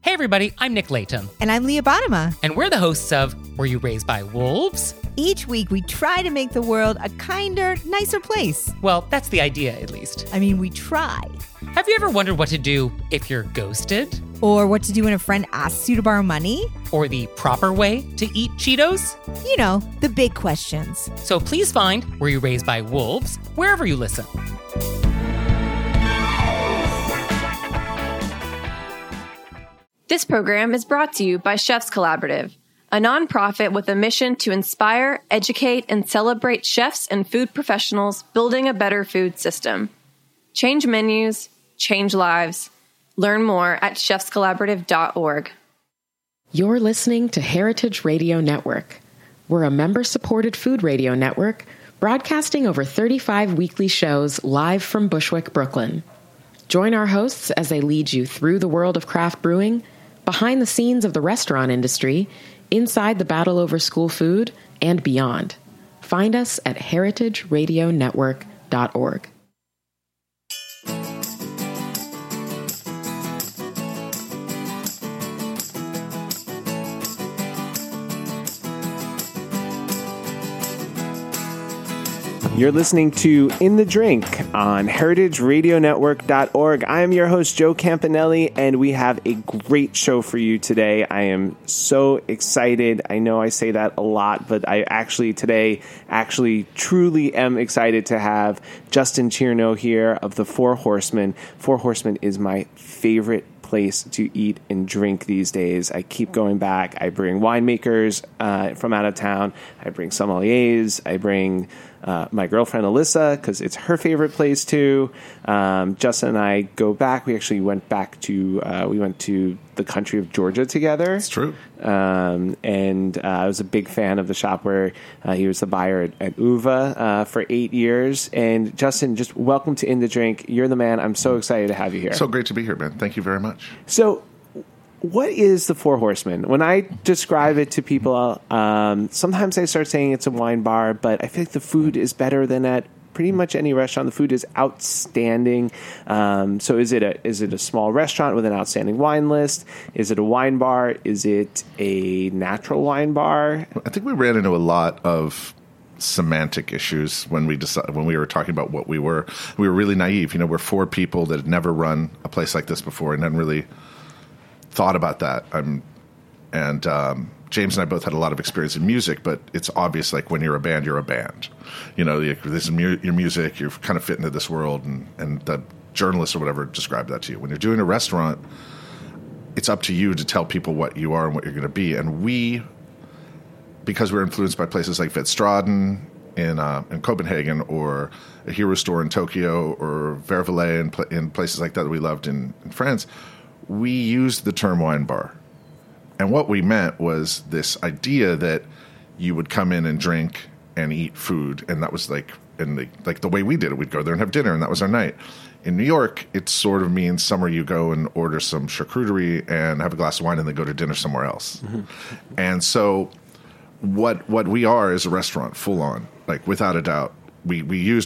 Hey everybody, I'm Nick Latham. And I'm Leah Bottima. And we're the hosts of Were You Raised by Wolves? Each week we try to make the world a kinder, nicer place. Well, that's the idea, at least. I mean, we try. Have you ever wondered what to do if you're ghosted? Or what to do when a friend asks you to borrow money? Or the proper way to eat Cheetos? You know, the big questions. So please find Were You Raised by Wolves wherever you listen. This program is brought to you by Chefs Collaborative, a nonprofit with a mission to inspire, educate, and celebrate chefs and food professionals building a better food system. Change menus, change lives. Learn more at chefscollaborative.org. You're listening to Heritage Radio Network. We're a member-supported food radio network broadcasting over 35 weekly shows live from Bushwick, Brooklyn. Join our hosts as they lead you through the world of craft brewing, behind the scenes of the restaurant industry, inside the battle over school food, and beyond. Find us at heritageradionetwork.org. You're listening to In the Drink on heritageradionetwork.org. I am your host, Joe Campanelli, and we have a great show for you today. I am so excited. I know I say that a lot, but I today truly am excited to have Justin Chernow here of the Four Horsemen. Four Horsemen is my favorite place to eat and drink these days. I keep going back. I bring winemakers from out of town. I bring sommeliers. I bring my girlfriend Alyssa because it's her favorite place too. Justin and I go back. We actually went back to we went to the country of Georgia together. It's true. And I was a big fan of the shop where he was the buyer at Uva for 8 years. And Justin, just welcome to In the Drink. You're the man. I'm so excited to have you here. So great to be here, man. Thank you very much. So what is the Four Horsemen? When I describe it to people, sometimes I start saying it's a wine bar, but I feel like the food is better than at pretty much any restaurant. The food is outstanding. So is it a small restaurant with an outstanding wine list? Is it a wine bar? Is it a natural wine bar? I think we ran into a lot of semantic issues when we were talking about what we were. We were really naive. You know, we're four people that had never run a place like this before and hadn't really thought about that. James and I both had a lot of experience in music, but it's obvious, like, when you're a band, you're a band. You know, this is your music, you're kind of fit into this world, and the journalists or whatever describe that to you. When you're doing a restaurant, it's up to you to tell people what you are and what you're going to be. And because we're influenced by places like Vetstraden in Copenhagen, or a Hero Store in Tokyo, or Vervalet in places like that we loved in France, we used the term wine bar. And what we meant was this idea that you would come in and drink and eat food, and that was like the way we did it. We'd go there and have dinner, and that was our night. In New York, it sort of means somewhere you go and order some charcuterie and have a glass of wine and then go to dinner somewhere else. Mm-hmm. And so what we are is a restaurant, full on, like, without a doubt. We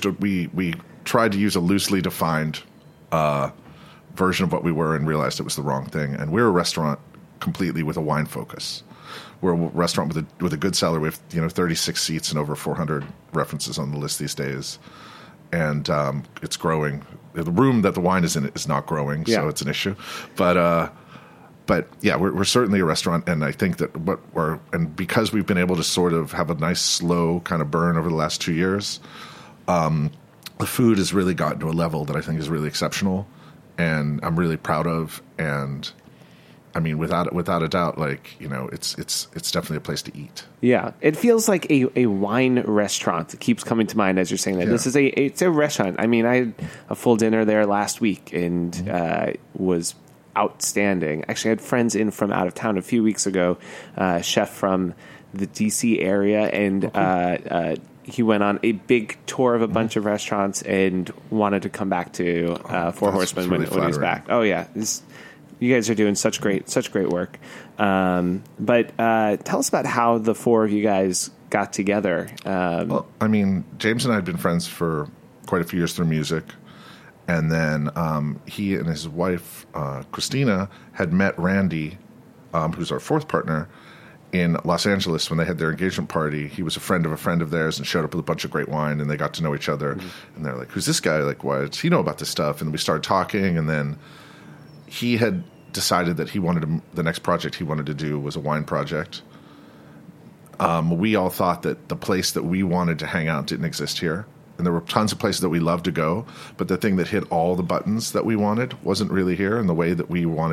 tried to use a loosely defined version of what we were and realized it was the wrong thing. And we're a restaurant completely with a wine focus. We're a restaurant with a good cellar. We have 36 seats and over 400 references on the list these days, and it's growing. The room that the wine is in is not growing, so it's an issue. But yeah, we're certainly a restaurant, and I think that because we've been able to sort of have a nice slow kind of burn over the last 2 years, the food has really gotten to a level that I think is really exceptional, and I'm really proud of. And I mean, without a doubt, like, it's definitely a place to eat. Yeah, it feels like a wine restaurant. It keeps coming to mind as you're saying that. Yeah. It's a restaurant. I mean, I had a full dinner there last week and was outstanding. Actually, I had friends in from out of town a few weeks ago, chef from the DC area, and he went on a big tour of a bunch of restaurants and wanted to come back to Four Horsemen when he was back. Oh yeah, you guys are doing such great work. But tell us about how the four of you guys got together. Well, I mean, James and I had been friends for quite a few years through music, And then he and his wife, Christina, had met Randy, who's our fourth partner, in Los Angeles when they had their engagement party. He was a friend of theirs and showed up with a bunch of great wine, and they got to know each other. And they're like, who's this guy? Like, why does he know about this stuff? And we started talking, and then he had decided that the next project he wanted to do was a wine project. We all thought that the place that we wanted to hang out didn't exist here. And there were tons of places that we loved to go, but the thing that hit all the buttons that we wanted wasn't really here. And the way that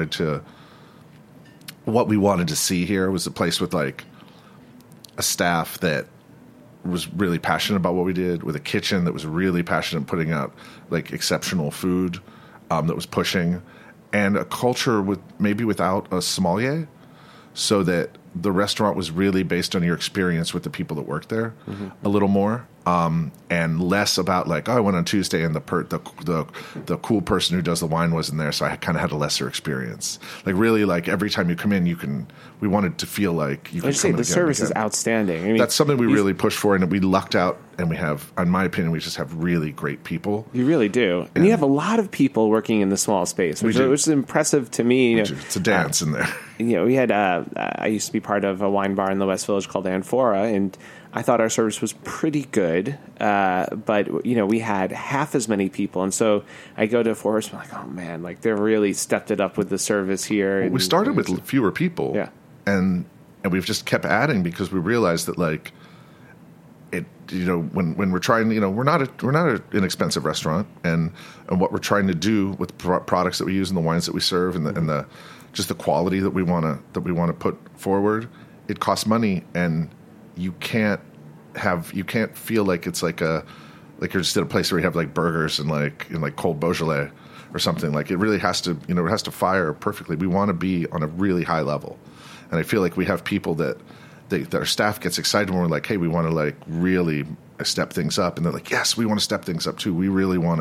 what we wanted to see here was a place with like a staff that was really passionate about what we did, with a kitchen that was really passionate putting out like exceptional food that was pushing, and a culture without a sommelier, so that the restaurant was really based on your experience with the people that worked there a little more, and less about like, oh, I went on Tuesday and the cool person who does the wine wasn't there, so I kind of had a lesser experience. Like really, like every time you come in, we wanted to feel like you could come in the again service and is outstanding. I mean, that's something we really pushed for, and we lucked out, and we have, in my opinion, we just have really great people. You really do. And you have a lot of people working in the small space, which is impressive to me. It's a dance in there. We had I used to be part of a wine bar in the West Village called Amphora, and I thought our service was pretty good, but we had half as many people, and so I go to Forest, I'm like, oh man, like they really stepped it up with the service here. Well, we started with fewer people, yeah, and we've just kept adding because we realized that like it, when we're trying, we're not an inexpensive restaurant, and what we're trying to do with products that we use and the wines that we serve and the just the quality that we want to put forward, it costs money, and you can't feel like it's like you're just at a place where you have like burgers and like cold Beaujolais or something. Like it really has to, it has to fire perfectly. We want to be on a really high level, and I feel like we have people that our staff gets excited when we're like, hey, we want to like really step things up, and they're like, yes, we want to step things up too. We really want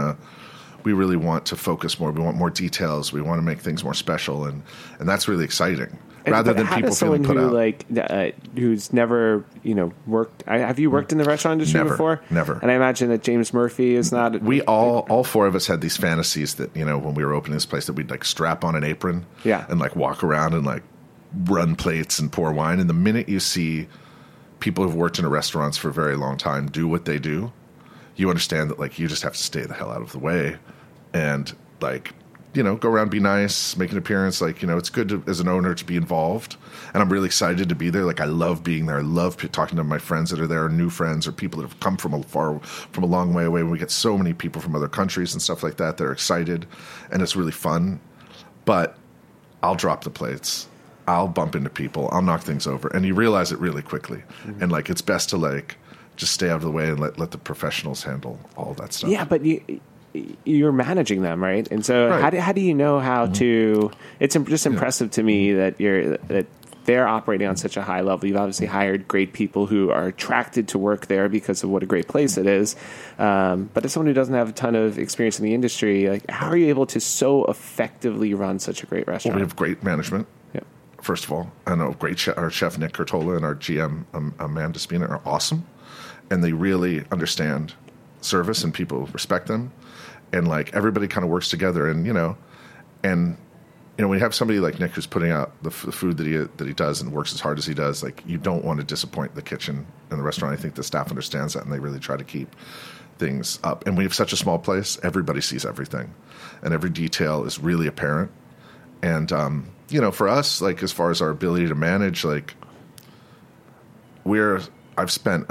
to focus more. We want more details. We want to make things more special, and that's really exciting. Rather than people feeling put out. Like who's never worked. Have you worked in the restaurant industry before? Never. And I imagine that James Murphy is not. We all four of us had these fantasies that when we were opening this place that we'd like strap on an apron, and like walk around and like run plates and pour wine. And the minute you see people who've worked in restaurants for a very long time do what they do, you understand that like you just have to stay the hell out of the way and like. Go around, be nice, make an appearance. Like, it's good as an owner to be involved. And I'm really excited to be there. Like, I love being there. I love talking to my friends that are there, or new friends, or people that have come from a long way away. And we get so many people from other countries and stuff like that that are excited. And it's really fun. But I'll drop the plates. I'll bump into people. I'll knock things over. And you realize it really quickly. Mm-hmm. And, like, it's best to, like, just stay out of the way and let the professionals handle all that stuff. Yeah, but you're managing them, right? And so right. How do you know how to? It's just impressive to me that they're operating on such a high level. You've obviously hired great people who are attracted to work there because of what a great place it is. But as someone who doesn't have a ton of experience in the industry, like how are you able to so effectively run such a great restaurant? Well, we have great management. Yep. First of all, I know our chef Nick Curtola and our GM Amanda Spina are awesome, and they really understand service and people respect them. And like everybody kind of works together, and when you have somebody like Nick who's putting out the food that he does and works as hard as he does, like you don't want to disappoint the kitchen and the restaurant. I think the staff understands that, and they really try to keep things up. And we have such a small place; everybody sees everything, and every detail is really apparent. And for us, like as far as our ability to manage, like I've spent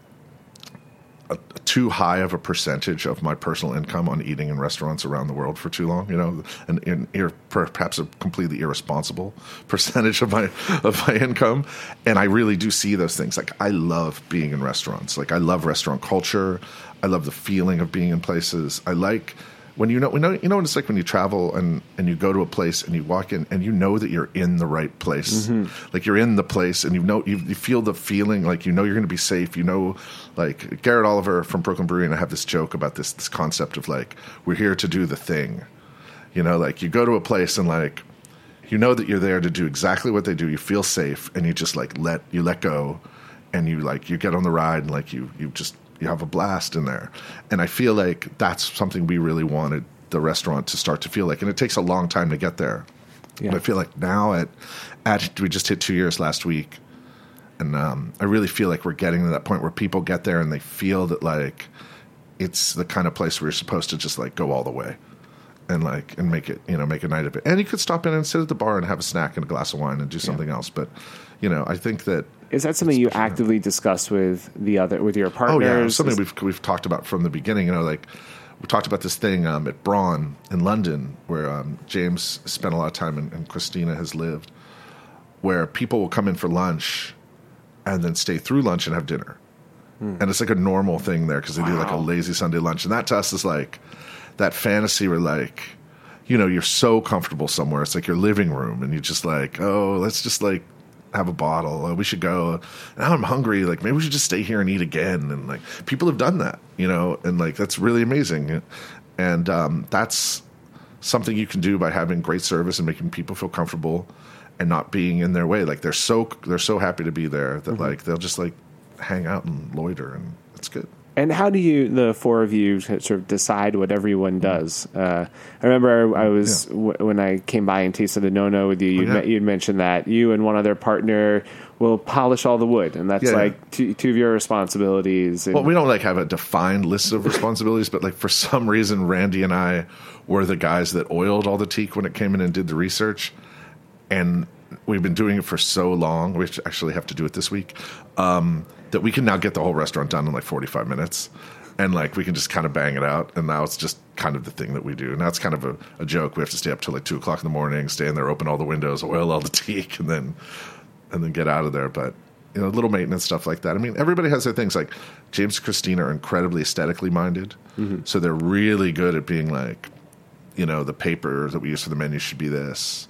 too high of a percentage of my personal income on eating in restaurants around the world for too long, and perhaps a completely irresponsible percentage of my income. And I really do see those things. Like I love being in restaurants. Like I love restaurant culture. I love the feeling of being in places. I like when what it's like when you travel and you go to a place and you walk in and that you're in the right place. Mm-hmm. Like you're in the place and you feel the feeling like you're going to be safe. Like Garrett Oliver from Brooklyn Brewery and I have this joke about this concept of like we're here to do the thing. Like you go to a place and like that you're there to do exactly what they do. You feel safe and you just like let go and you get on the ride and like you have a blast in there. And I feel like that's something we really wanted the restaurant to start to feel like, and it takes a long time to get there. Yeah. But I feel like now we just hit 2 years last week, and I really feel like we're getting to that point where people get there and they feel that like it's the kind of place where you're supposed to just like go all the way and like and make it, you know, make a night of it. And you could stop in and sit at the bar and have a snack and a glass of wine and do something else. But you know, I think that is that something you actively discuss with your partners? Oh yeah, something we've talked about from the beginning. You know, like we talked about this thing at Braun in London where James spent a lot of time and Christina has lived, where people will come in for lunch and then stay through lunch and have dinner. And it's like a normal thing there because they do like a lazy Sunday lunch. And that to us is like that fantasy where like, you know, you're so comfortable somewhere. It's like your living room and you're just like, oh, let's just like have a bottle. We should go. Now I'm hungry. Like maybe we should just stay here and eat again. And like people have done that, you know, and like that's really amazing. And that's something you can do by having great service and making people feel comfortable and not being in their way. Like they're so happy to be there that like they'll just like hang out and loiter, and it's good. And how do you, the four of you, sort of decide what everyone does? I remember I was when I came by and tasted the No-No with you. You'd mentioned that you and one other partner will polish all the wood, and that's two of your responsibilities. Well, we don't like have a defined list of responsibilities, but like for some reason, Randy and I were the guys that oiled all the teak when it came in and did the research, and we've been doing it for so long. We actually have to do it this week. That we can now get the whole restaurant done in like 45 minutes. And like we can just kind of bang it out. And now it's just kind of the thing that we do. Now it's kind of a joke. We have to stay up till like 2 o'clock in the morning, stay in there, open all the windows, oil all the teak, and then get out of there. But, you know, little maintenance stuff like that. I mean, everybody has their things. Like James and Christina are incredibly aesthetically minded. Mm-hmm. So they're really good at being like, you know, the paper that we use for the menu should be this.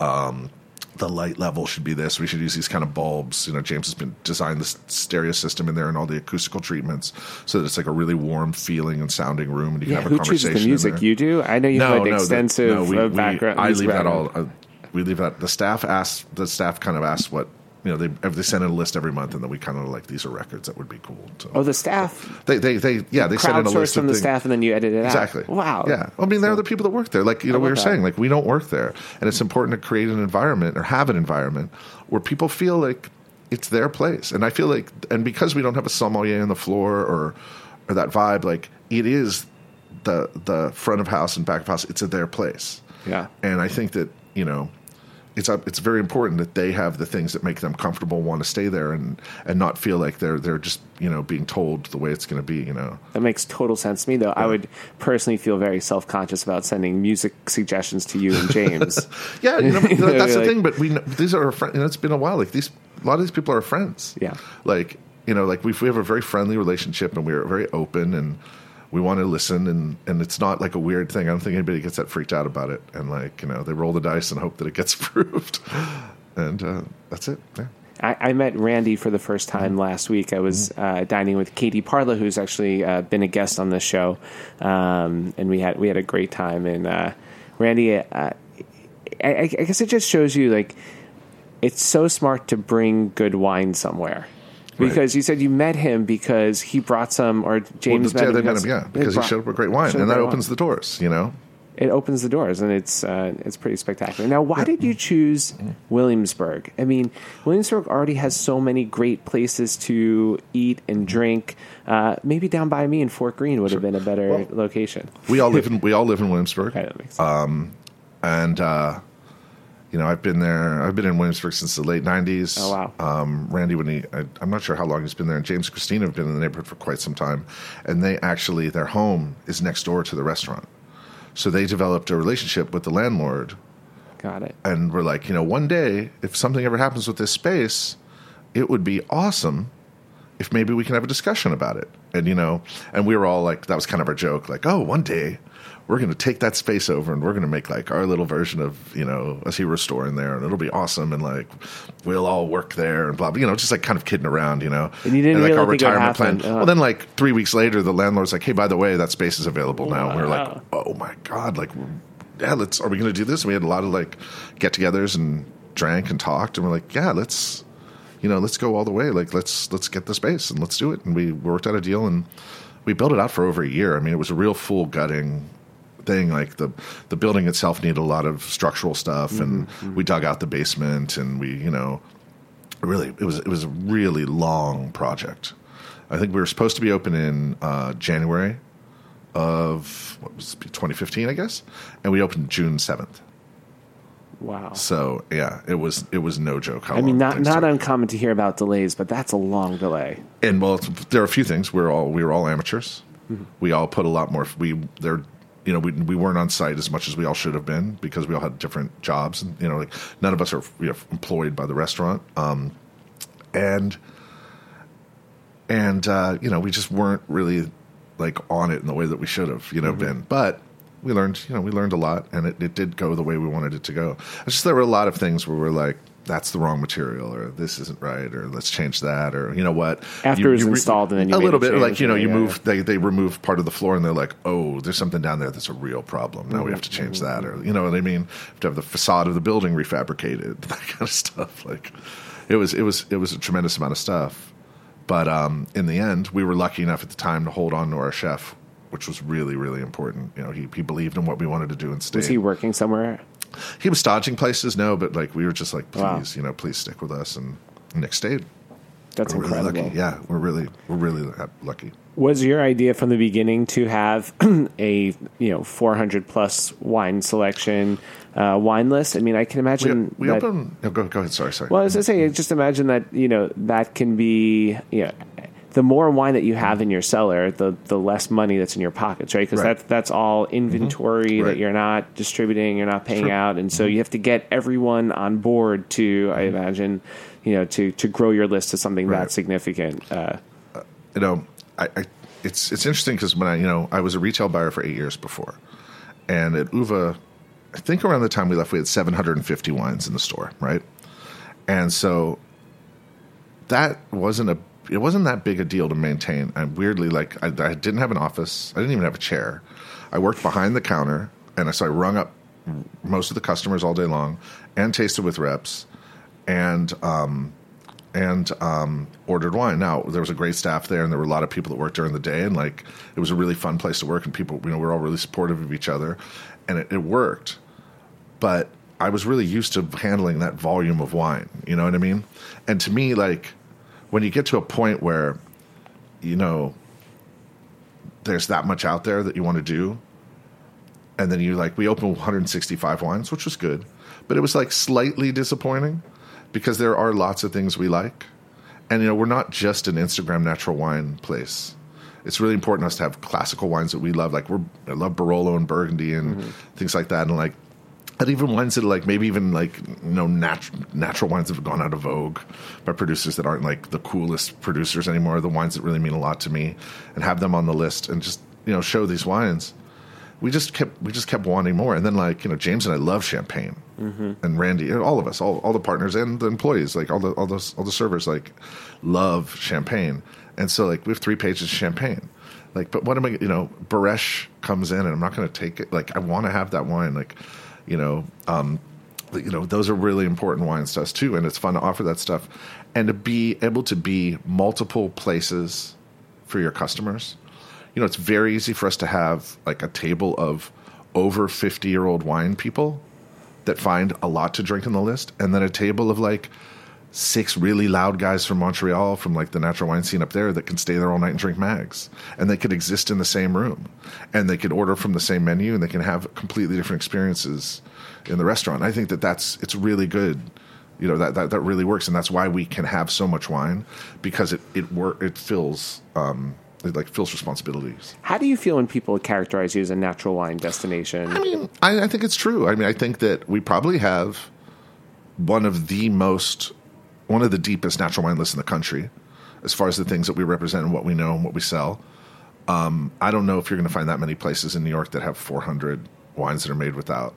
The light level should be this. We should use these kind of bulbs. You know, James has been designed this stereo system in there and all the acoustical treatments so that it's like a really warm feeling and sounding room, and you can have a conversation. Who chooses the music? You do? I know you have extensive background. I leave that all. We leave that. The staff kind of asks what. You know, they send in a list every month, and then we kind of like, these are records that would be cool. So, the staff? They send in a list from the staff, and then you edit it exactly. out. Wow. Yeah. I mean, they're the people that work there. Like, you know, we were saying, like, we don't work there. And it's important to create an environment or have an environment where people feel like it's their place. And I feel like, and because we don't have a sommelier on the floor or that vibe, like, it is the front of house and back of house. It's their place. Yeah. And I think that, you know, it's very important that they have the things that make them comfortable, want to stay there, and not feel like they're just, you know, being told the way it's going to be. You know, that makes total sense to me. Though I would personally feel very self-conscious about sending music suggestions to you and James. Yeah, you know, that's the thing. But these are our friends. You know, it's been a while. Like a lot of these people are friends. Yeah, like, you know, like we have a very friendly relationship, and we're very open, and we want to listen, and it's not like a weird thing. I don't think anybody gets that freaked out about it. And like, you know, they roll the dice and hope that it gets approved. And that's it. Yeah. I met Randy for the first time last week. I was dining with Katie Parla, who's actually been a guest on this show, and we had a great time. And Randy, I guess it just shows you like it's so smart to bring good wine somewhere. Because you said you met him because he brought some, or James met him. They met him, because he showed up with great wine, and that opens the doors, you know? It opens the doors, and it's pretty spectacular. Now, why did you choose Williamsburg? I mean, Williamsburg already has so many great places to eat and drink. Maybe down by me in Fort Greene would have been a better location. We all live in Williamsburg. Right, that makes sense. And you know, I've been in Williamsburg since the late 90s. Oh, wow. Randy, I'm not sure how long he's been there, and James and Christina have been in the neighborhood for quite some time. And their home is next door to the restaurant. So they developed a relationship with the landlord. Got it. And we're like, you know, one day, if something ever happens with this space, it would be awesome if maybe we can have a discussion about it. And, you know, and we were all like, that was kind of our joke, like, oh, one day we're going to take that space over and we're going to make like our little version of, you know, a hero store in there, and it'll be awesome, and like we'll all work there and blah, blah, you know, just like kind of kidding around, you know. And you didn't like really our think retirement plan. Well, then like 3 weeks later, the landlord's like, hey, by the way, that space is available now. And we were like, oh my God, like, yeah, are we going to do this? And we had a lot of like get-togethers and drank and talked, and we're like, yeah, let's go all the way. Like, let's get the space and let's do it. And we worked out a deal, and we built it out for over a year. I mean, it was a real full gutting thing. Like the building itself needed a lot of structural stuff, and we dug out the basement, and we, really, it was a really long project. I think we were supposed to be open in January of 2015, I guess, and we opened June 7th. Wow. So yeah, it was no joke. How I mean, long not uncommon to hear about delays, but that's a long delay. And well, there are a few things. We were all amateurs. Mm-hmm. We all put a lot more. We weren't on site as much as we all should have been because we all had different jobs, and like none of us are employed by the restaurant. And we just weren't really like on it in the way that we should have, been. But we learned a lot, and it did go the way we wanted it to go. It's just there were a lot of things where we're like, that's the wrong material, or this isn't right, or let's change that, or what. After it was installed, and then you a made little bit change, like you move. They remove part of the floor, and they're like, oh, there's something down there that's a real problem. Now we have to change that, or you know what I mean. We have to have the facade of the building refabricated, that kind of stuff. Like it was a tremendous amount of stuff. But in the end, we were lucky enough at the time to hold on to our chef, which was really, really important. He believed in what we wanted to do and stayed. Was he working somewhere? He was staging places, no, but like we were just like, please, please stick with us. And Nick stayed. That's we're incredible. Really lucky. Yeah, we're really lucky. Was your idea from the beginning to have a 400 plus wine selection wine list? I mean, I can imagine we open. No, go ahead. Sorry. Well, I was going to say, just imagine that that can be the more wine that you have in your cellar, the less money that's in your pockets, right? Because that's all inventory that you're not distributing, you're not paying out, and so you have to get everyone on board to, I imagine, to grow your list to something that significant. It's interesting because when I was a retail buyer for 8 years before, and at Uva, I think around the time we left, we had 750 wines in the store, right? And so that it wasn't that big a deal to maintain. I'm weirdly I didn't have an office. I didn't even have a chair. I worked behind the counter, and so I rung up most of the customers all day long, and tasted with reps, and ordered wine. Now there was a great staff there, and there were a lot of people that worked during the day, and it was a really fun place to work, and people, we were all really supportive of each other, and it worked. But I was really used to handling that volume of wine. You know what I mean? And to me, when you get to a point where, there's that much out there that you want to do, and then we opened 165 wines, which was good, but it was slightly disappointing because there are lots of things we like. And, we're not just an Instagram natural wine place. It's really important to us to have classical wines that we love. I love Barolo and Burgundy and things like that. And even wines that are maybe even natural wines that have gone out of vogue by producers that aren't the coolest producers anymore, the wines that really mean a lot to me, and have them on the list and just show these wines. We just kept wanting more, and then James and I love champagne, and Randy, all of us, all the partners and the employees, all the servers love champagne, and so we have 3 pages of champagne. But what am I? Baresh comes in, and I'm not going to take it. I want to have that wine. Those are really important wines to us too, and it's fun to offer that stuff, and to be able to be multiple places for your customers. It's very easy for us to have a table of over 50-year-old wine people that find a lot to drink in the list, and then a table of 6 really loud guys from Montreal, from the natural wine scene up there, that can stay there all night and drink mags, and they could exist in the same room, and they could order from the same menu, and they can have completely different experiences in the restaurant. I think it's really good. That really works, and that's why we can have so much wine, because it fills it fills responsibilities. How do you feel when people characterize you as a natural wine destination? I mean, I think it's true. I mean, I think that we probably have one of the deepest natural wine lists in the country, as far as the things that we represent and what we know and what we sell. I don't know if you're going to find that many places in New York that have 400 wines that are made without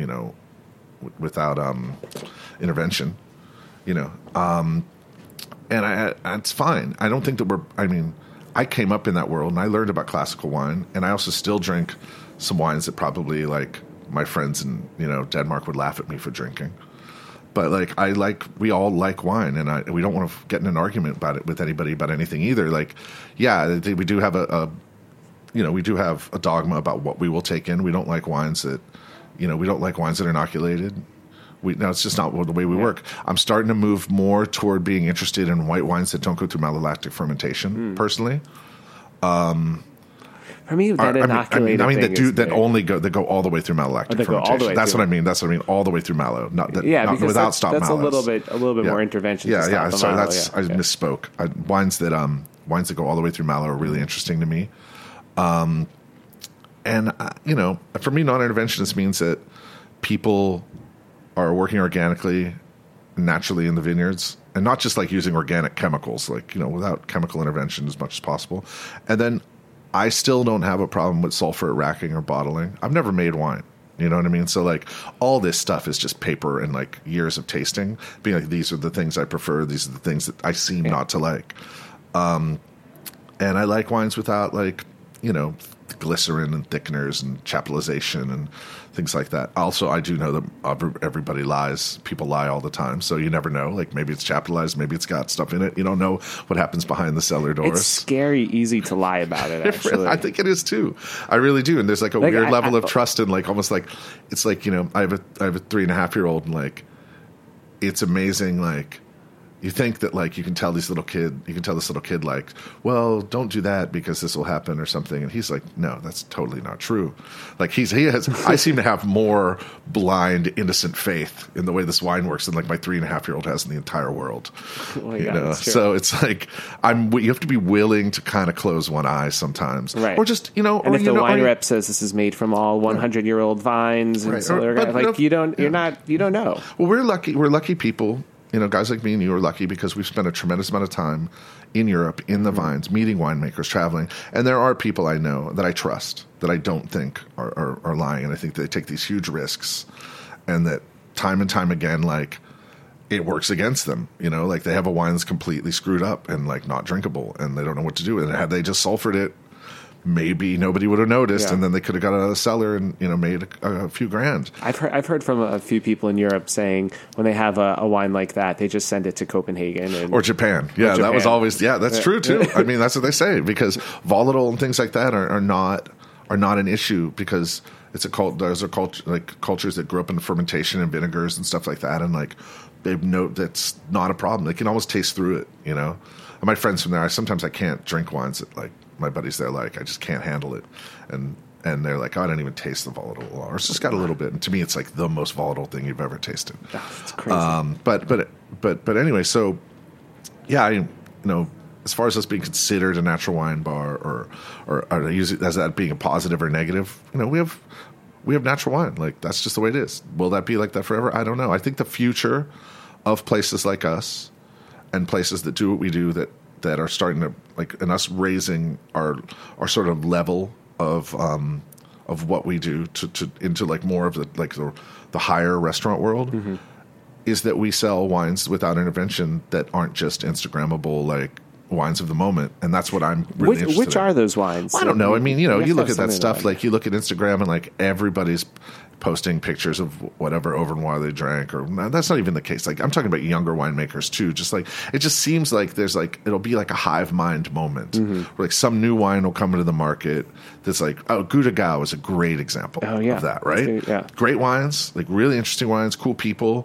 intervention, and it's fine. I don't think that I came up in that world, and I learned about classical wine, and I also still drink some wines that probably my friends in Denmark would laugh at me for drinking. But we all like wine, and we don't want to get in an argument about it with anybody about anything either. We do have a we do have a dogma about what we will take in. We don't like wines that, we don't like wines that are inoculated. It's just not the way we work. I'm starting to move more toward being interested in white wines that don't go through malolactic fermentation, personally. For me, that inoculated that go all the way through malolactic fermentation. That's what I mean. That's what I mean. All the way through malo, not without stop that's mallows. That's a little bit more intervention. Yeah. Sorry, I misspoke. Wines that go all the way through malo are really interesting to me. And for me, non-interventionist means that people are working organically, naturally in the vineyards, and not just like using organic chemicals, without chemical intervention as much as possible. And then I still don't have a problem with sulfur racking or bottling. I've never made wine. You know what I mean? So all this stuff is just paper and years of tasting, being like, these are the things I prefer. These are the things that I seem not to like. And I like wines without glycerin and thickeners and chaptalization and things like that. Also, I do know that everybody lies. People lie all the time, so you never know. Maybe it's chaptalized, maybe it's got stuff in it. You don't know what happens behind the cellar doors. It's scary easy to lie about it, actually. I think it is too. I really do. And there's a weird level of trust and almost it's I have a 3.5-year-old and it's amazing. You think that you can tell this little kid, well, don't do that because this will happen or something. And he's like, no, that's totally not true. I seem to have more blind, innocent faith in the way this wine works than my 3.5-year-old has in the entire world. Oh my God, so it's you have to be willing to kind of close one eye sometimes. Right. Or just, and if the wine rep says this is made from all 100-year-old vines and you don't know. Well, we're lucky people. Guys like me and you are lucky because we've spent a tremendous amount of time in Europe, in the vines, meeting winemakers, traveling. And there are people I know that I trust, that I don't think are lying. And I think they take these huge risks and that time and time again, it works against them. They have a wine that's completely screwed up and not drinkable and they don't know what to do with it. Had they just sulfured it, maybe nobody would have noticed, and then they could have got it out of the cellar and made a few grand. I've heard from a few people in Europe saying when they have a wine like that, they just send it to Copenhagen or Japan. Yeah, that was always that's true too. I mean, that's what they say because volatile and things like that are not an issue because it's a cult. Those are cultures that grew up in fermentation and vinegars and stuff like that, and they know that's not a problem. They can always taste through it. And my friends from there, sometimes I can't drink wines that my buddies there I just can't handle it, and they're like, oh, I don't even taste the volatile, or it's just got a little bit. And to me, it's the most volatile thing you've ever tasted. Oh, that's crazy. But anyway, so yeah, as far as us being considered a natural wine bar, or use it as that being a positive or negative, we have natural wine. That's just the way it is. Will that be like that forever? I don't know. I think the future of places like us and places that do what we do that are starting to and us raising our sort of level of what we do to into more of the higher restaurant world, is that we sell wines without intervention that aren't just Instagrammable wines of the moment, and that's what I'm really interested in. Which are those wines? Well, I don't know. I mean, you look at that stuff, you look at Instagram and everybody's posting pictures of whatever Overnoir they drank, or that's not even the case. I'm talking about younger winemakers too. Just it just seems like there's it'll be a hive mind moment where some new wine will come into the market that's Gudagao is a great example of that, right? Yeah. Great wines, really interesting wines, cool people,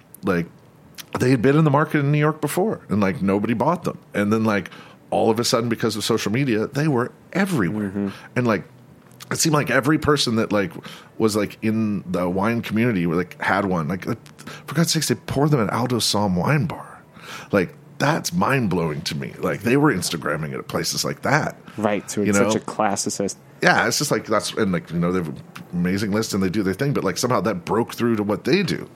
they had been in the market in New York before, and nobody bought them, and then all of a sudden because of social media, they were everywhere, and it seemed like every person that was in the wine community had one. For God's sakes, they poured them at Aldo Somm Wine Bar. That's mind blowing to me. They were Instagramming it at places like that. Right. So it's such a classicist. Yeah, it's just that's and they have an amazing list and they do their thing, but somehow that broke through to what they do.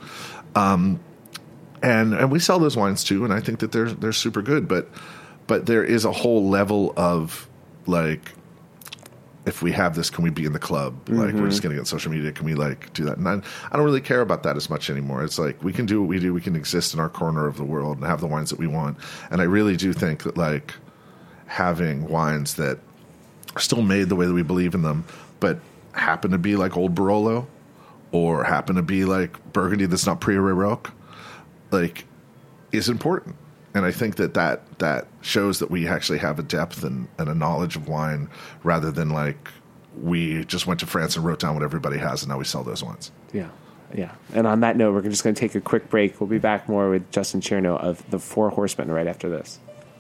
And we sell those wines too, and I think that they're super good. But there is a whole level of if we have this, can we be in the club? We're just going to get on social media. Can we do that? And I don't really care about that as much anymore. It's we can do what we do. We can exist in our corner of the world and have the wines that we want. And I really do think that having wines that are still made the way that we believe in them, but happen to be Old Barolo or happen to be Burgundy that's not Pré Roque, is important. And I think that shows that we actually have a depth and a knowledge of wine rather than like we just went to France and wrote down what everybody has and now we sell those wines. Yeah. Yeah. And on that note, we're just going to take a quick break. We'll be back more with Justin Chernow of the Four Horsemen right after this.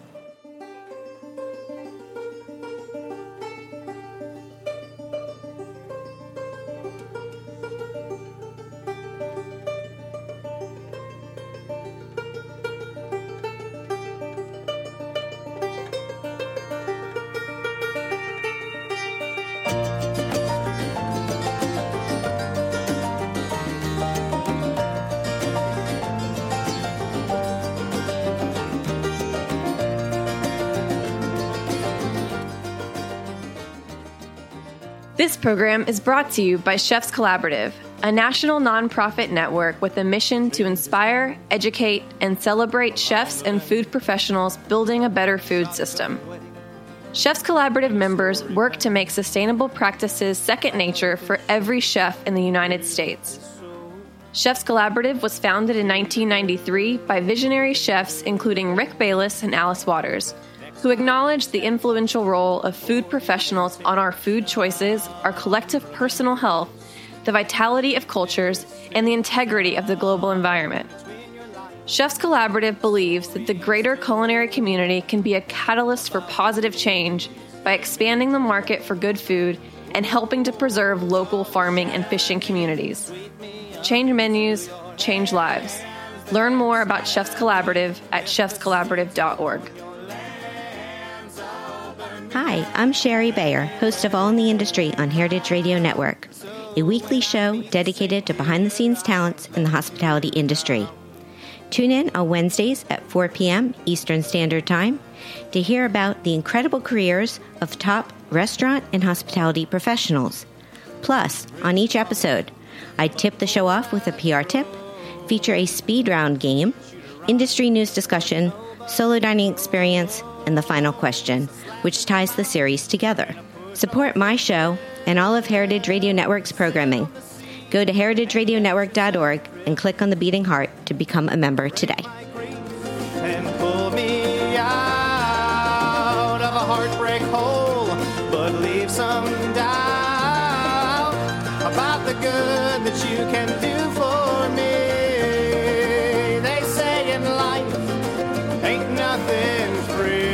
This program is brought to you by Chefs Collaborative, a national nonprofit network with a mission to inspire, educate, and celebrate chefs and food professionals building a better food system. Chefs Collaborative members work to make sustainable practices second nature for every chef in the United States. Chefs Collaborative was founded in 1993 by visionary chefs including Rick Bayless and Alice Waters, who acknowledge the influential role of food professionals on our food choices, our collective personal health, the vitality of cultures, and the integrity of the global environment. Chefs Collaborative believes that the greater culinary community can be a catalyst for positive change by expanding the market for good food and helping to preserve local farming and fishing communities. Change menus, change lives. Learn more about Chefs Collaborative at chefscollaborative.org. Hi, I'm Sherry Bayer, host of All in the Industry on Heritage Radio Network, a weekly show dedicated to behind-the-scenes talents in the hospitality industry. Tune in on Wednesdays at 4 p.m. Eastern Standard Time to hear about the incredible careers of top restaurant and hospitality professionals. Plus, on each episode, I tip the show off with a PR tip, feature a speed round game, industry news discussion, solo dining experience, and the final question, which ties the series together. Support my show and all of Heritage Radio Network's programming. Go to heritageradionetwork.org and click on the beating heart to become a member today. And pull me out of a heartbreak hole, but leave some doubt about the good that you can do for me. They say in life ain't nothing free.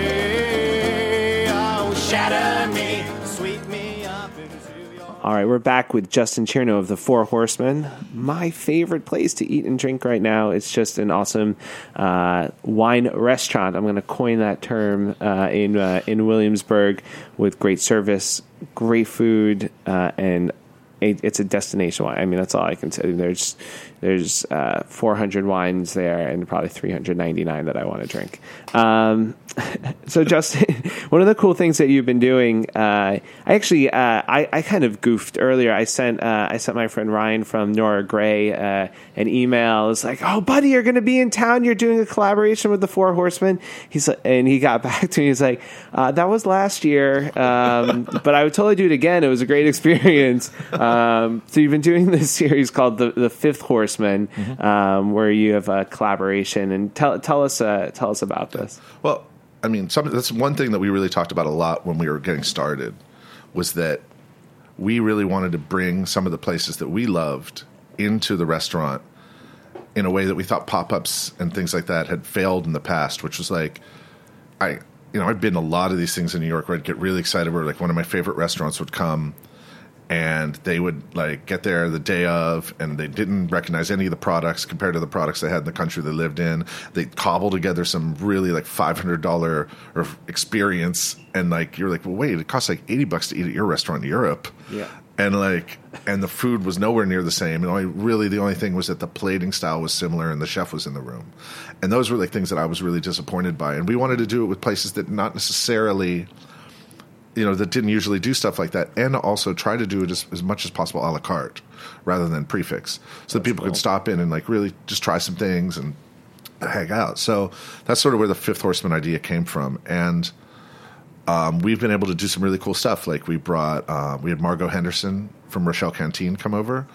Oh, shatter me, sweep me up into your... All right, we're back with Justin Chernow of the Four Horsemen. My favorite place to eat and drink right now. It's just an awesome wine restaurant. I'm going to coin that term in Williamsburg, with great service, great food, and it's a destination wine. I mean, that's all I can say. There's 400 wines there and probably 399 that I want to drink. So Justin, one of the cool things that you've been doing, I kind of goofed earlier. I sent my friend Ryan from Nora Gray an email. It's like, oh, buddy, you're going to be in town. You're doing a collaboration with the Four Horsemen. And he got back to me. He's like, that was last year, but I would totally do it again. It was a great experience. So you've been doing this series called the Fifth Horseman, where you have a collaboration. And tell us about this. Well, I mean, that's one thing that we really talked about a lot when we were getting started, was that we really wanted to bring some of the places that we loved into the restaurant in a way that we thought pop-ups and things like that had failed in the past, which was like, I've been to a lot of these things in New York where I'd get really excited where like one of my favorite restaurants would come and they would like get there the day of and they didn't recognize any of the products compared to the products they had in the country they lived in. They'd cobble together some really like $500 or experience and like you're like, well, wait, it costs like $80 to eat at your restaurant in Europe. Yeah. And the food was nowhere near the same. And the only thing was that the plating style was similar and the chef was in the room. And those were like things that I was really disappointed by. And we wanted to do it with places that not necessarily, that didn't usually do stuff like that, and also try to do it as much as possible a la carte rather than prefix, so that people could stop in and like really just try some things and hang out. So that's sort of where the Fifth Horseman idea came from. And we've been able to do some really cool stuff. Like we had Margot Henderson from Rochelle Canteen come over,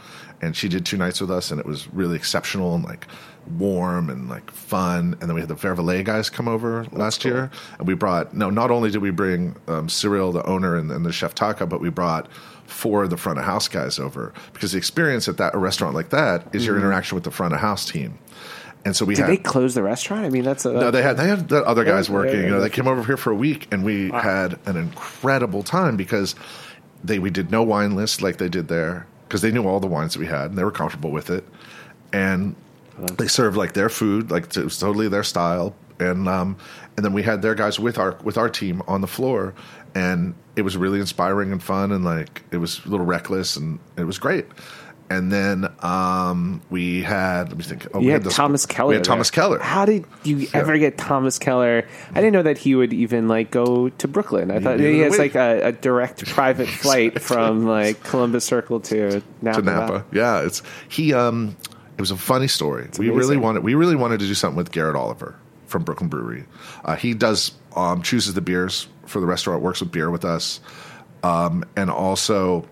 and she did 2 nights with us, and it was really exceptional and like warm and like fun. And then we had the Vervalet guys come over last year, and we brought not only did we bring Cyril, the owner, and the chef Taka, but we brought 4 of the front of house guys over, because the experience at a restaurant like that is your interaction with the front of house team. And so we Did they close the restaurant? I mean, that's no. They had the other guys working. You know, they came over here for a week, and we had an incredible time because we did no wine list like they did there, because they knew all the wines that we had and they were comfortable with it, and they served like their food, like it was totally their style, and then we had their guys with our team on the floor, and it was really inspiring and fun, and like it was a little reckless, and it was great. And then we had, let me think. We had Thomas Keller. We had Thomas Keller. How did you ever get Thomas Keller? I didn't know that he would even like go to Brooklyn. I thought he has like a direct private flight from like Columbus Circle to Napa. Yeah, it was a funny story. We really wanted to do something with Garrett Oliver from Brooklyn Brewery. He does chooses the beers for the restaurant, works with beer with us, and also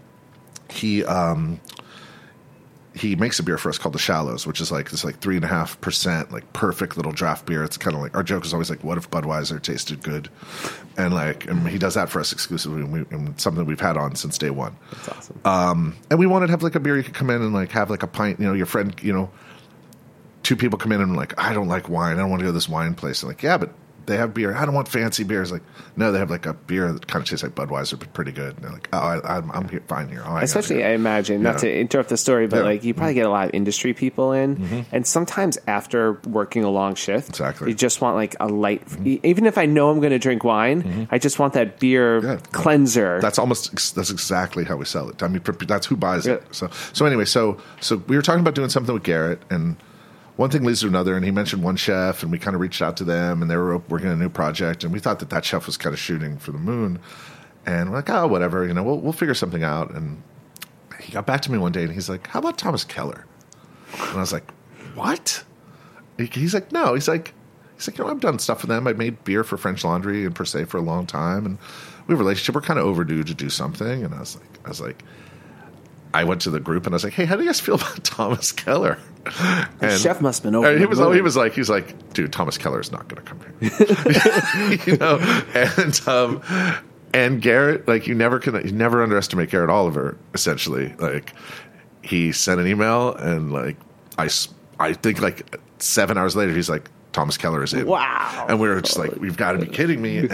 he makes a beer for us called the Shallows, which is like this like 3.5% like perfect little draft beer. It's kind of like, our joke is always like, what if Budweiser tasted good? And he does that for us exclusively, and something we've had on since day one. That's awesome. And we wanted to have like a beer you could come in and like have like a pint. You know, your friend, 2 people come in and like, I don't like wine. I don't want to go to this wine place. And like, yeah, but they have beer. I don't want fancy beers. Like, no, they have like a beer that kind of tastes like Budweiser, but pretty good. And they're like, oh, I'm here, fine here. Oh, especially, I imagine, not to interrupt the story, but like you probably get a lot of industry people in, and sometimes after working a long shift, you just want like a light. Even if I know I'm going to drink wine, I just want that beer cleanser. That's exactly how we sell it. I mean, that's who buys it. So anyway, so we were talking about doing something with Garrett, and one thing leads to another, and he mentioned one chef, and we kind of reached out to them, and they were working on a new project, and we thought that chef was kind of shooting for the moon, and we're like, oh, whatever, we'll figure something out. And he got back to me one day, and he's like, how about Thomas Keller? And I was like, what? He's like, no. He's like, I've done stuff with them. I made beer for French Laundry and Per Se for a long time, and we have a relationship. We're kind of overdue to do something. And I was like, I went to the group and I was like, hey, how do you guys feel about Thomas Keller? And the chef must have been over. He was like, dude, Thomas Keller is not going to come here. And Garrett, like, you never underestimate Garrett Oliver, essentially. Like, he sent an email, and like I think like 7 hours later, he's like, Thomas Keller is in. Wow. And we were just like, we've got to be kidding me.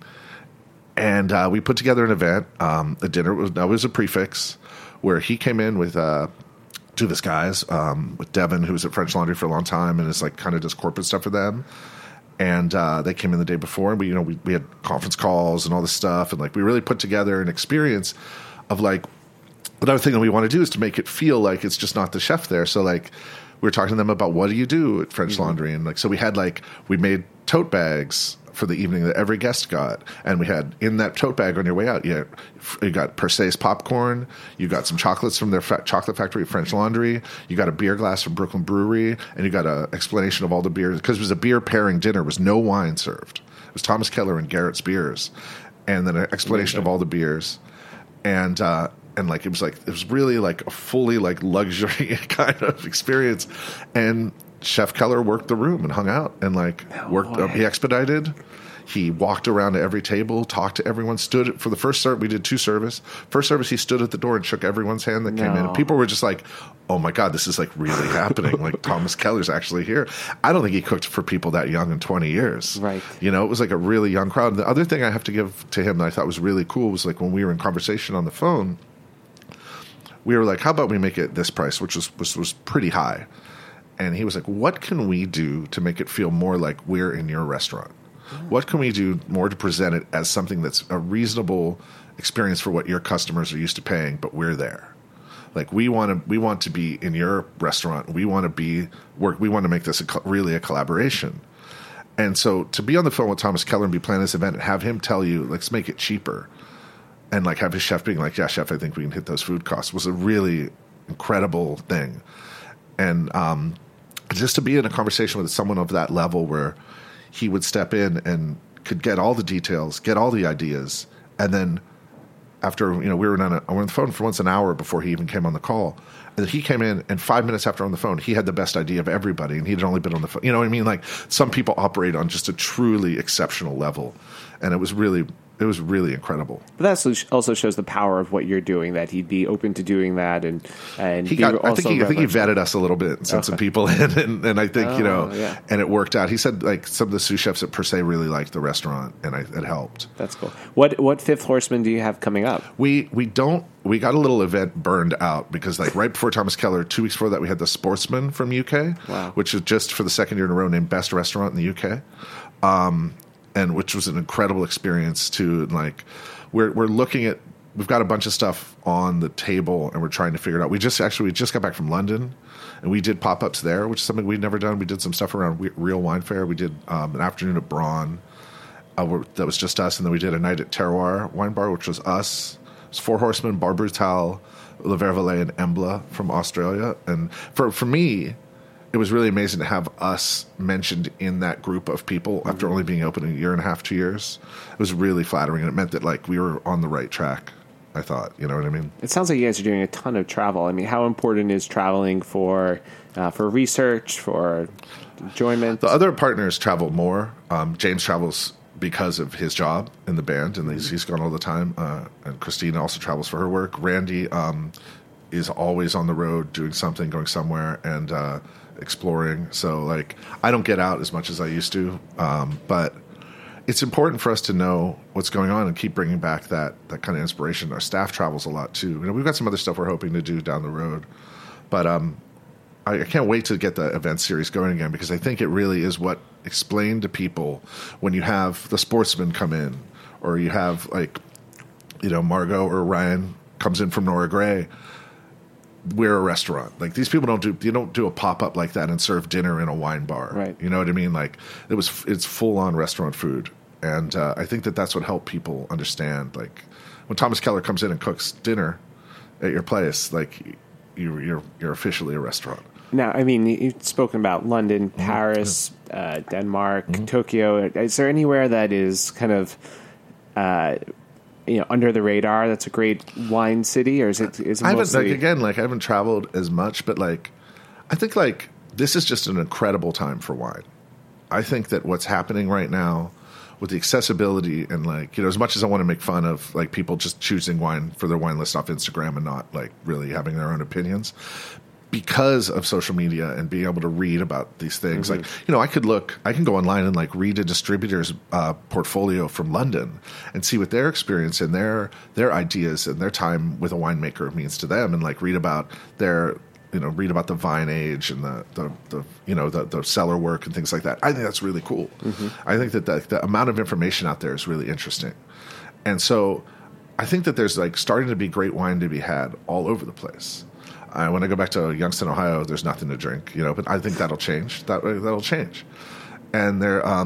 And we put together an event, a dinner. It was a prefix, where he came in with 2 of his guys, with Devin, who was at French Laundry for a long time and is like kind of does corporate stuff for them. And they came in the day before, and we had conference calls and all this stuff, and like we really put together an experience of like, another thing that we want to do is to make it feel like it's just not the chef there. So like we were talking to them about, what do you do at French Laundry? And like, so we made tote bags for the evening that every guest got, and we had in that tote bag on your way out, you got Per Se's popcorn, you got some chocolates from their chocolate factory at French Laundry, you got a beer glass from Brooklyn Brewery, and you got an explanation of all the beers, because it was a beer pairing dinner. It was no wine served. It was Thomas Keller and Garrett's beers, and then an explanation of all the beers, and like it was really like a fully like luxury kind of experience. And Chef Keller worked the room and hung out and like he expedited. He walked around to every table, talked to everyone, stood for the first service. We did 2 service. First service, he stood at the door and shook everyone's hand that came in. And people were just like, oh my God, this is like really happening. Like Thomas Keller's actually here. I don't think he cooked for people that young in 20 years. Right. It was like a really young crowd. The other thing I have to give to him that I thought was really cool was like when we were in conversation on the phone, we were like, how about we make it this price, which was pretty high. And he was like, what can we do to make it feel more like we're in your restaurant? What can we do more to present it as something that's a reasonable experience for what your customers are used to paying, but we're there. Like we want to be in your restaurant. We want to make this really a collaboration. And so to be on the phone with Thomas Keller and be planning this event and have him tell you, let's make it cheaper, and like have his chef being like, yeah, chef, I think we can hit those food costs, was a really incredible thing. And just to be in a conversation with someone of that level where he would step in and could get all the details, get all the ideas, and then after, we were on the phone for once an hour before he even came on the call. And he came in, and 5 minutes after on the phone, he had the best idea of everybody, and he'd only been on the phone. You know what I mean? Like, some people operate on just a truly exceptional level, and it was really incredible. But that also shows the power of what you're doing, that he'd be open to doing that, and I think he vetted us a little bit and sent some people in, and I think and it worked out. He said like some of the sous chefs at Per Se really liked the restaurant, and it helped. That's cool. What Fifth Horseman do you have coming up? We got a little event burned out because like right before Thomas Keller, 2 weeks before that, we had the Sportsman from UK, which is just for the second year in a row named Best Restaurant in the UK. And which was an incredible experience too. And like, we're looking at, we've got a bunch of stuff on the table, and we're trying to figure it out. We just got back from London, and we did pop-ups there, which is something we'd never done. We did some stuff around Real Wine Fair. We did an afternoon at Braun. That was just us, and then we did a night at Terroir Wine Bar, which was us. It was Four Horsemen, Bar Brutal, Le Vervalet, and Embla from Australia. And for me, it was really amazing to have us mentioned in that group of people after only being open a year and a half, 2 years. It was really flattering, and it meant that like we were on the right track, I thought. You know what I mean? It sounds like you guys are doing a ton of travel. I mean, how important is traveling for research, for enjoyment? The other partners travel more. James travels because of his job in the band, and he's gone all the time. And Christina also travels for her work. Randy is always on the road doing something, going somewhere, and exploring. So like, I don't get out as much as I used to, but it's important for us to know what's going on and keep bringing back that kind of inspiration. Our staff travels a lot too. We've got some other stuff we're hoping to do down the road, but I can't wait to get the event series going again, because I think it really is what explained to people when you have the Sportsman come in, or you have like, Margot or Ryan comes in from Nora Gray. We're a restaurant. Like, these people you don't do a pop-up like that and serve dinner in a wine bar. Right. You know what I mean? Like, it's full-on restaurant food. And I think that's what helped people understand. Like, when Thomas Keller comes in and cooks dinner at your place, like, you're officially a restaurant. Now, I mean, you've spoken about London, Paris, Denmark, Tokyo. Is there anywhere that is kind of under the radar that's a great wine city, or is it mostly... I haven't traveled as much, but like, I think like this is just an incredible time for wine. I think that what's happening right now with the accessibility and like, as much as I want to make fun of like people just choosing wine for their wine list off Instagram and not like really having their own opinions, because of social media and being able to read about these things. Like, I can go online and like read a distributor's portfolio from London and see what their experience and their ideas and their time with a winemaker means to them, and like read about the vine age and the cellar work and things like that. I think that's really cool. I think that the amount of information out there is really interesting. And so I think that there's like starting to be great wine to be had all over the place. When I go back to Youngstown, Ohio, there's nothing to drink, but I think that'll change. That'll change. And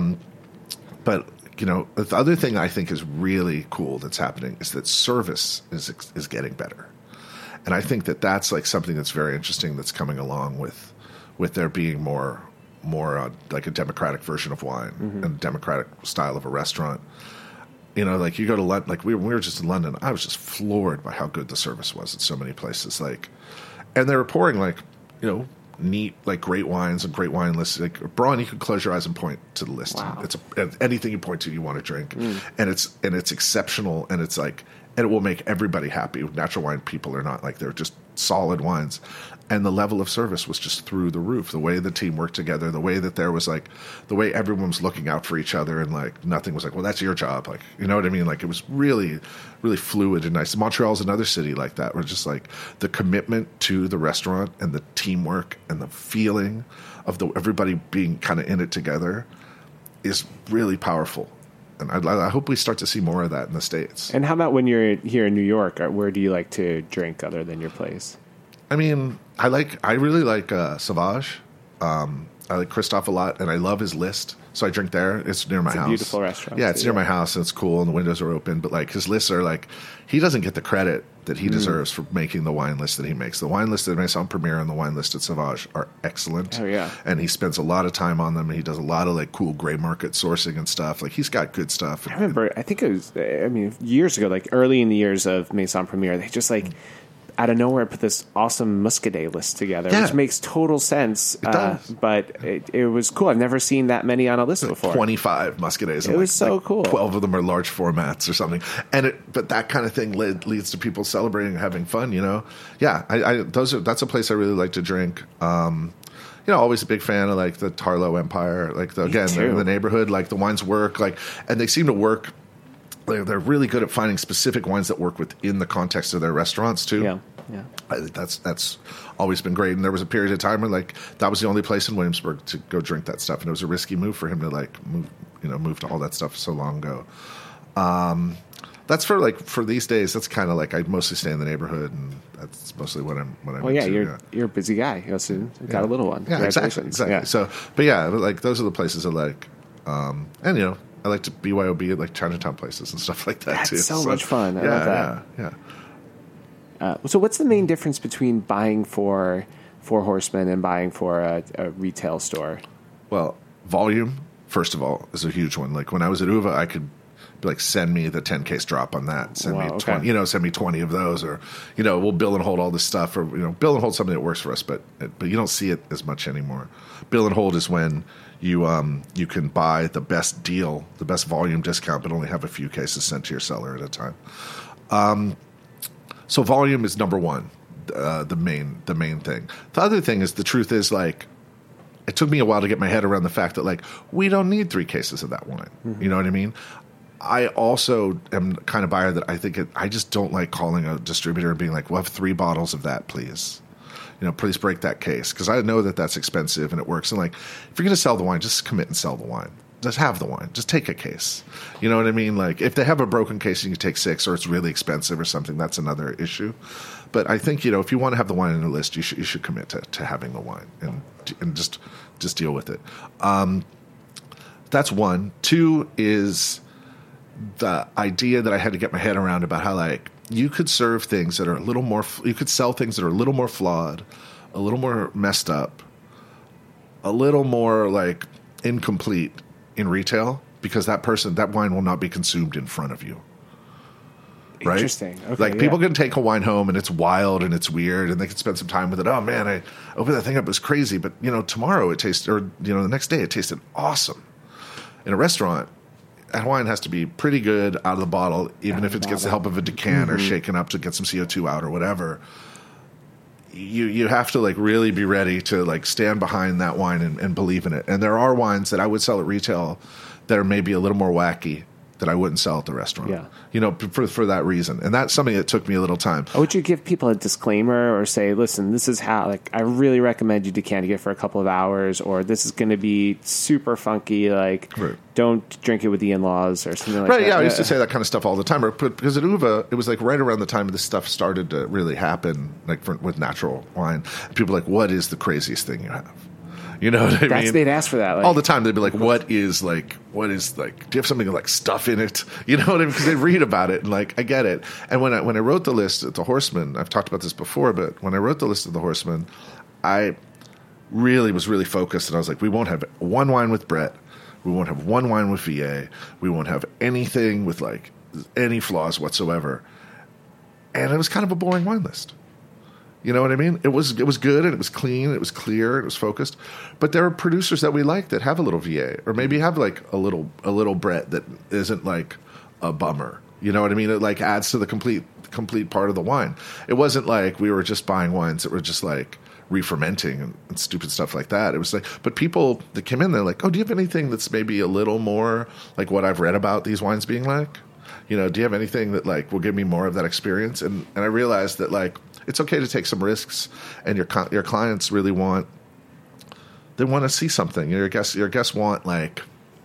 but the other thing I think is really cool that's happening is that service is getting better. And I think that that's like something that's very interesting that's coming along with there being more like a democratic version of wine and a democratic style of a restaurant. Like you go to London, like we were just in London. I was just floored by how good the service was at so many places. Like, and they were pouring like, neat, like great wines and great wine lists. Like Braun, you could close your eyes and point to the list. Wow. It's anything you point to, you want to drink, and it's exceptional, and it's like, and it will make everybody happy. Natural wine people are not like, they're just solid wines. And the level of service was just through the roof. The way the team worked together, the way that there was like, the way everyone was looking out for each other, and like nothing was like, well, that's your job. Like, you know what I mean? Like, it was really, really fluid and nice. Montreal's another city like that, where just like the commitment to the restaurant and the teamwork and the feeling of everybody being kind of in it together is really powerful. And I hope we start to see more of that in the States. And how about when you're here in New York? Where do you like to drink other than your place? I mean, I really like Sauvage. like Christoph a lot, and I love his list. So I drink there. It's near my house. It's a beautiful restaurant. Yeah, it's near my house, and it's cool, and the windows are open. But like his lists are like, he doesn't get the credit that he deserves for making the wine list that he makes. The wine list at Maison Premier and the wine list at Sauvage are excellent. Oh yeah, and he spends a lot of time on them, and he does a lot of like cool gray market sourcing and stuff. Like he's got good stuff. I remember, I think it was, years ago, like early in the years of Maison Premier, they just like out of nowhere put this awesome Muscadet list together, which makes total sense. It does. But it was cool. I've never seen that many on a list before. 25 Muscadets. It was so cool. 12 of them are large formats or something. But that kind of thing leads to people celebrating and having fun, you know? Yeah, that's a place I really like to drink. Always a big fan of like the Tarlow Empire, like the neighborhood, like the wines work, like, and they seem to work. They're really good at finding specific wines that work within the context of their restaurants too. Yeah. I think that's always been great. And there was a period of time where like that was the only place in Williamsburg to go drink that stuff, and it was a risky move for him to like move to all that stuff so long ago. That's for these days. That's kind of like I mostly stay in the neighborhood, and that's mostly what I'm. Well, yeah, you're a busy guy. You also got a little one. Yeah, exactly. Yeah. So, but like those are the places I like, and I like to BYOB at like Chinatown places and stuff like that. That's too. So much fun. I love that. Yeah. So what's the main difference between buying for Four Horsemen and buying for a retail store? Well, volume, first of all, is a huge one. Like when I was at UVA, I could be like, send me the 10-case drop on that. Send me 20, send me 20 of those, or, we'll bill and hold all this stuff, or, bill and hold something that works for us, but you don't see it as much anymore. Bill and hold is when you can buy the best deal, the best volume discount, but only have a few cases sent to your cellar at a time. So volume is number one, the main thing. The other thing is, the truth is, like, it took me a while to get my head around the fact that, like, we don't need 3 cases of that wine. Mm-hmm. You know what I mean? I also am kind of buyer that I just don't like calling a distributor and being like, we'll have 3 bottles of that, please. Please break that case. Because I know that that's expensive and it works. And like, if you're going to sell the wine, just commit and sell the wine. Just have the wine. Just take a case. You know what I mean? Like, if they have a broken case and you take 6, or it's really expensive or something, that's another issue. But I think, if you want to have the wine in the list, you should commit to having the wine and just deal with it. That's one. 2 is the idea that I had to get my head around about how, like, you could serve things that are a little more, you could sell things that are a little more flawed, a little more messed up, a little more, like, incomplete in retail, because that wine will not be consumed in front of you. Right? Interesting. Okay, like, people can take a wine home and it's wild and it's weird and they can spend some time with it. Oh man, I opened that thing up, it was crazy. But, tomorrow it tasted, or, the next day it tasted awesome. In a restaurant, that wine has to be pretty good out of the bottle, even if it gets the help of a decan or shaken up to get some CO2 out or whatever. You have to, like, really be ready to, like, stand behind that wine and believe in it. And there are wines that I would sell at retail that are maybe a little more wacky that I wouldn't sell at the restaurant. Yeah. For that reason. And that's something that took me a little time. Would you give people a disclaimer or say, listen, this is how, like, I really recommend you decant it for a couple of hours, or this is going to be super funky, like, don't drink it with the in-laws or something like that? Right, yeah, I used to say that kind of stuff all the time. Because at UVA, it was like right around the time this stuff started to really happen, like with natural wine. People were like, what is the craziest thing you have? You know what I mean? They'd ask for that. Like, all the time. They'd be like, what is, do you have something like stuff in it? You know what I mean? Because they read about it, and, like, I get it. And when I wrote the list at the Horseman, I've talked about this before, but when I wrote the list of the Horseman, I was really focused, and I was like, we won't have one wine with Brett. We won't have one wine with VA. We won't have anything with, like, any flaws whatsoever. And it was kind of a boring wine list. You know what I mean? It was good, and it was clean, it was clear, and it was focused. But there are producers that we like that have a little VA, or maybe have, like, a little Brett that isn't, like, a bummer. You know what I mean? It, like, adds to the complete part of the wine. It wasn't like we were just buying wines that were just, like, re-fermenting and stupid stuff like that. It was like, but people that came in, they're like, oh, do you have anything that's maybe a little more like what I've read about these wines being like? Do you have anything that, like, will give me more of that experience? And I realized that, like, it's okay to take some risks, and your clients really want to see something. Your guests want, like,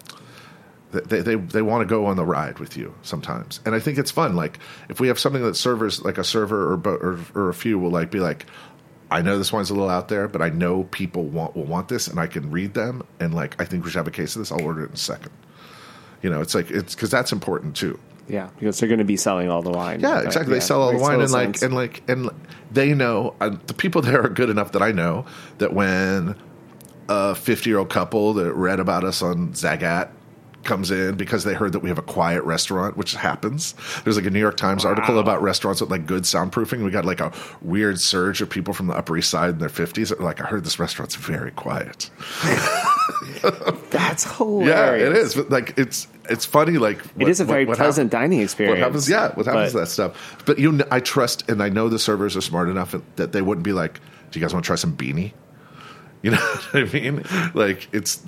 they want to go on the ride with you sometimes. And I think it's fun. Like, if we have something that servers, like a server or a few will, like, be like, I know this wine's a little out there, but I know people will want this, and I can read them, and like, I think we should have a case of this. I'll order it in a second. You know, it's because that's important too. Yeah, because they're going to be selling all the wine. Yeah, exactly. They sell all the wine, and they know the people there are good enough that I know that when a 50-year-old couple that read about us on Zagat comes in because they heard that we have a quiet restaurant, which happens. There's like a New York Times article about restaurants with like good soundproofing. We got like a weird surge of people from the Upper East Side in their 50s that were like, I heard this restaurant's very quiet. That's hilarious. Yeah, it is. But like, it's funny. Like, it is a very pleasant dining experience. What happens to that stuff? But I trust, and I know the servers are smart enough that they wouldn't be like, do you guys want to try some beanie? You know what I mean? Like, it's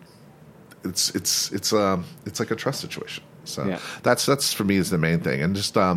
like a trust situation. So that's for me is the main thing, and just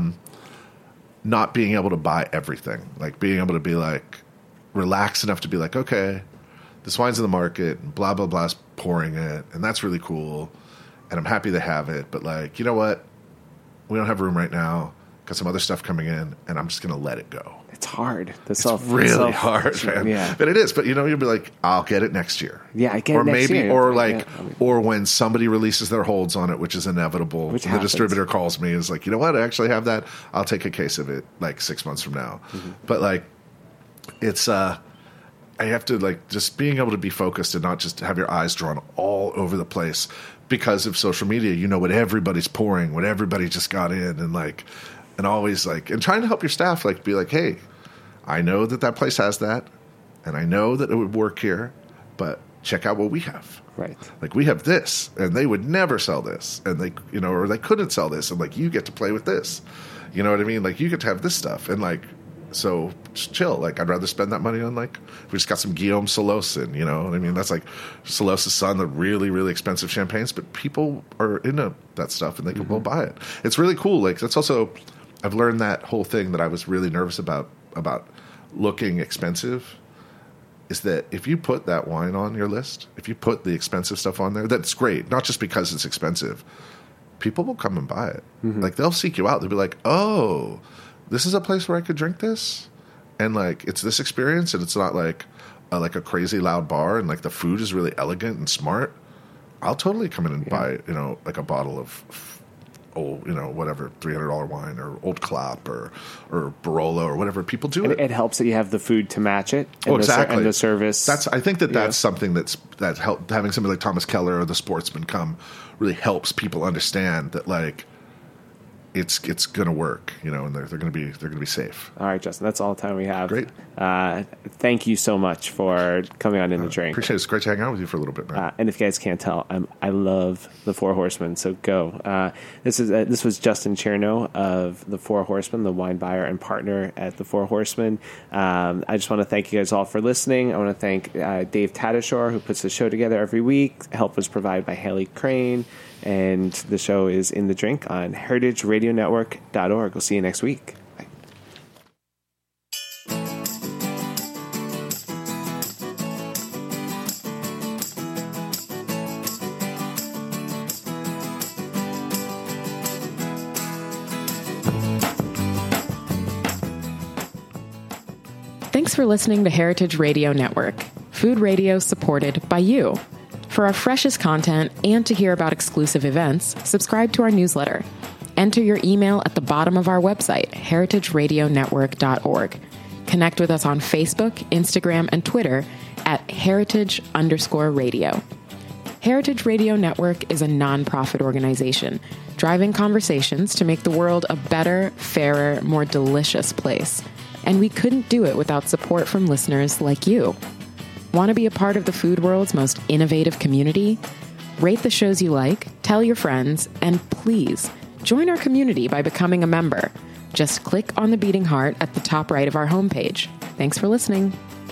not being able to buy everything, like being able to be like relaxed enough to be like, okay, this wine's in the market, and blah blah blah's pouring it, and that's really cool, and I'm happy they have it, but like, you know what, we don't have room right now, got some other stuff coming in, and I'm just gonna let it go. It's hard. It's really hard, man. Yeah. But it is. But you'll be like, I'll get it next year. Yeah, I get it next year. Or like, or when somebody releases their holds on it, which is inevitable. Which the happens. Distributor calls me, is like, you know what? I actually have that. I'll take a case of it like 6 months from now. Mm-hmm. But like, it's I have to like just being able to be focused and not just have your eyes drawn all over the place because of social media. You know what everybody's pouring, what everybody just got in, and like. And always like, and trying to help your staff, like be like, hey, I know that place has that, and I know that it would work here, but check out what we have. Right. Like we have this, and they would never sell this, and they, or they couldn't sell this, and like you get to play with this. You know what I mean? Like you get to have this stuff, and like, so just chill. Like I'd rather spend that money on like, we just got some Guillaume Solossin, you know what I mean? That's like Solos's son, the really, really expensive champagnes, but people are into that stuff, and they can go buy it. It's really cool. Like that's also... I've learned that whole thing that I was really nervous about looking expensive is that if you put that wine on your list, if you put the expensive stuff on there, that's great. Not just because it's expensive. People will come and buy it. Mm-hmm. Like they'll seek you out. They'll be like, oh, this is a place where I could drink this? And like it's this experience, and it's not like a crazy loud bar, and like the food is really elegant and smart. I'll totally come in and buy, like a bottle of old, whatever, $300 wine or Old Clap or Barolo or whatever. People do it. It helps that you have the food to match it. And exactly. And the service. I think that's something that help having somebody like Thomas Keller or the Sportsman come really helps people understand that like it's going to work, and they're going to be safe. All right, Justin, that's all the time we have. Great. Thank you so much for coming on In the Drink. Appreciate it. It's great to hang out with you for a little bit, man. And if you guys can't tell, I love the Four Horsemen, so go. This was Justin Chernow of the Four Horsemen, the wine buyer and partner at the Four Horsemen. I just want to thank you guys all for listening. I want to thank Dave Tadashore, who puts the show together every week. Help was provided by Haley Crane. And the show is In the Drink on heritageradionetwork.org. We'll see you next week. Bye. Thanks for listening to Heritage Radio Network, food radio supported by you. For our freshest content and to hear about exclusive events, subscribe to our newsletter. Enter your email at the bottom of our website, heritageradionetwork.org. Connect with us on Facebook, Instagram, and Twitter at heritage_radio. Heritage Radio Network is a nonprofit organization driving conversations to make the world a better, fairer, more delicious place. And we couldn't do it without support from listeners like you. Want to be a part of the food world's most innovative community? Rate the shows you like, tell your friends, and please join our community by becoming a member. Just click on the beating heart at the top right of our homepage. Thanks for listening.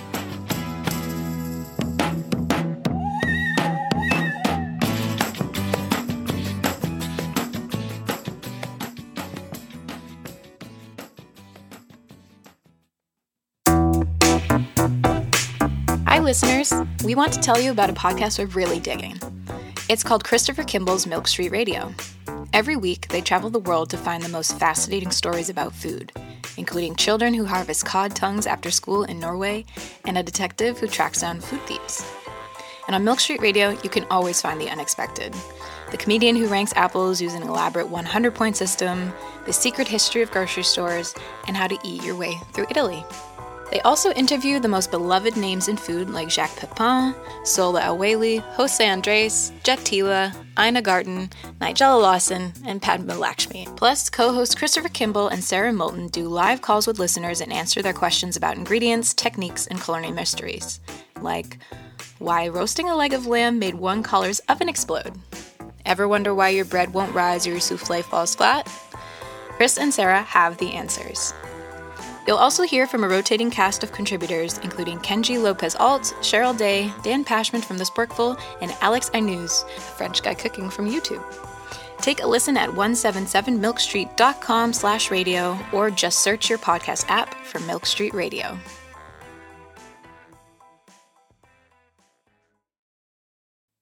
Hi, listeners. We want to tell you about a podcast we're really digging. It's called Christopher Kimball's Milk Street Radio. Every week, they travel the world to find the most fascinating stories about food. including children who harvest cod tongues after school in Norway and a detective who tracks down food thieves. And on Milk Street Radio, you can always find the unexpected. The comedian who ranks apples using an elaborate 100-point system, the secret history of grocery stores, and how to eat your way through Italy. They also interview the most beloved names in food like Jacques Pepin, Sola El-Waylly, Jose Andres, Jet Tila, Ina Garten, Nigella Lawson, and Padma Lakshmi. Plus, co-hosts Christopher Kimball and Sarah Moulton do live calls with listeners and answer their questions about ingredients, techniques, and culinary mysteries. Like, why roasting a leg of lamb made one caller's oven explode? Ever wonder why your bread won't rise or your souffle falls flat? Chris and Sarah have the answers. You'll also hear from a rotating cast of contributors, including Kenji Lopez-Alt, Cheryl Day, Dan Pashman from The Sporkful, and Alex Aynouz, a French guy cooking from YouTube. Take a listen at 177milkstreet.com/radio or just search your podcast app for Milk Street Radio.